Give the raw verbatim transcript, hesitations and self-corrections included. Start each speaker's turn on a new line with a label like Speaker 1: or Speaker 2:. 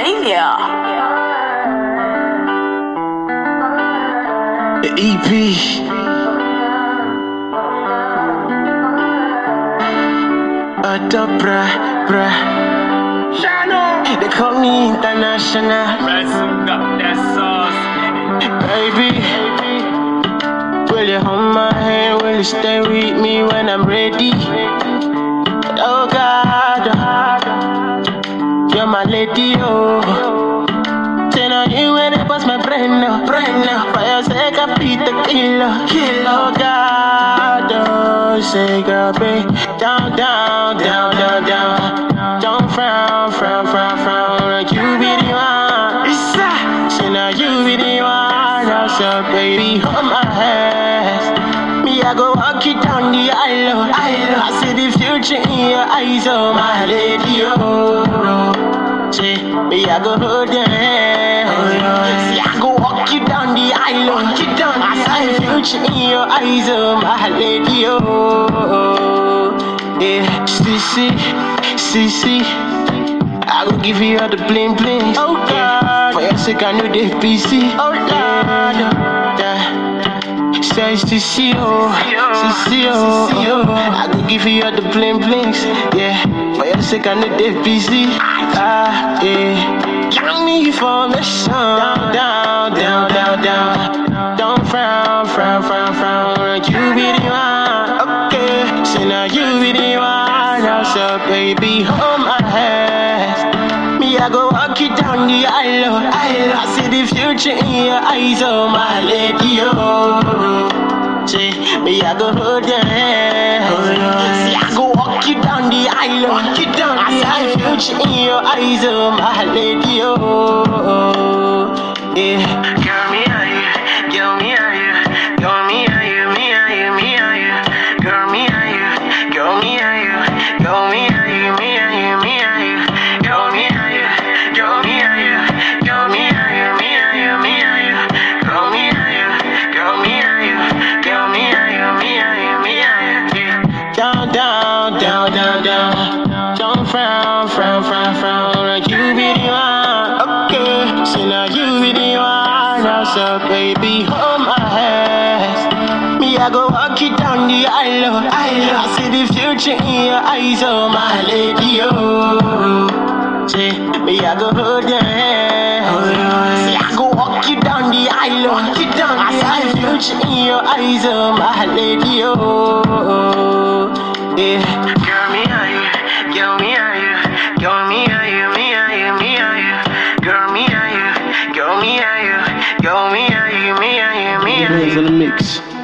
Speaker 1: Xavier.
Speaker 2: The E P. Otto bra bra. They call me international. Baby, will you hold my hand? Will you stay with me when I'm ready? Oh God, you're my lady, oh. Turn on you when I bust my brain now, brain now. For your sake, I beat the killer, killer. Oh God, oh, say girl, babe, down, down, down, down, down. Don't frown, frown, frown, frown. Like you be the one. Say now you be the one. Now so baby, hold my hands. Me, I go walk you down the aisle. I see the future in your eyes, oh my lady, oh. Say, me, I go hold your hand. See, I go walk you down the aisle. Walk you down I see the future in your eyes, oh my lady, oh. Yeah, Sissy, Sissy, I go give you all the bling bling. Oh God, for your sake I know they P C. Oh Lord, yeah. Says to see you, to see you. I go give you all the bling blings. Yeah, for your sake I know they P C. Ah, yeah. Give me information. Down, down, down, down, down. Don't frown, frown, frown, frown. You be the one. Okay, so now you be the one. Now so baby, hold my hands. Me, I go walk you down the aisle. I see the future in your eyes, oh my lady, oh. Say, me, I go hold your hand. See, I go walk you down the aisle. Walk you down I see the future in your eyes, oh my lady, oh. Yeah. Girl, me are you? Girl, me are you? Girl, me are you? Me are you? Me are you? Girl, me are you? Girl, me are you? Girl, me are you? Me are you? Me are you? Girl, me are you? Girl, me are you? Girl, me are you? Me are you? Me are you? Girl, me are you? Girl, me are you? Girl, me are you? Me are you? Me are you? Down, down, down, down, down. Don't frown, frown, frown, frown. Like you be the one. Okay, so now you be the one. Now so baby, hold my hands. Me, I go walk you down the aisle. I see the future in your eyes, oh my lady, oh. Say, me, I go hold your hand. See, I go walk you down the aisle. Walk you down I see the future in your eyes, oh my lady, oh. Yeah. Girl, me are you? Girl, me are you? Girl, me are you? Me are you? Me are you? Girl, me are you? Girl, me are you? Girl, me are you? Me are you? Me are you? In the mix.